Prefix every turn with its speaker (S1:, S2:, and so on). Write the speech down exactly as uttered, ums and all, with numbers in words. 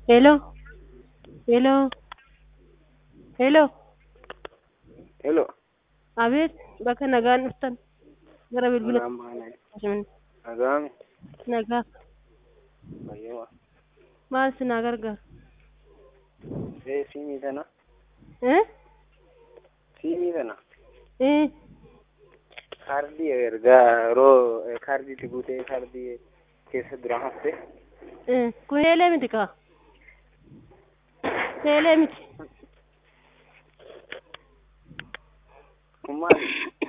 S1: Hello, hello, hello.
S2: Hello,
S1: Abid, bakka nagaan dhuftan gara bilbila
S2: nagaan baanee
S1: keessan
S2: nagaami
S1: nagaa
S2: fayyuma
S1: maal si naa gargaaru?
S2: ee siimii tana
S1: Eh?
S2: siimii tana
S1: Eh?
S2: kaardii ergaa yeroo kaardiitti guutee kaardii keessa dura hafte
S1: Eh? Kun eelee miti kaa? Eelee miti.
S2: kun maali?